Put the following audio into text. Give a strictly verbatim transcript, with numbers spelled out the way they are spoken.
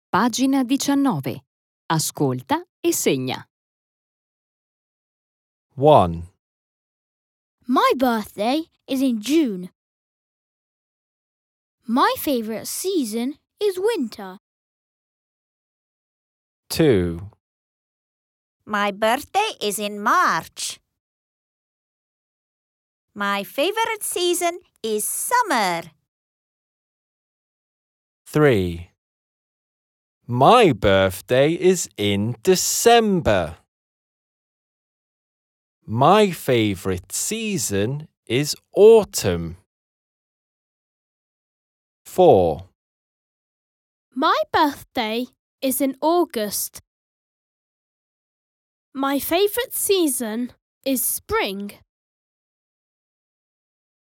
Pagina diciannove. Ascolta e segna. one, My birthday is in June. My favorite season is winter. two, My birthday is in March. My favorite season is summer. three. My birthday is in December. My favorite season is autumn. four, My birthday is in August. My favorite season is spring.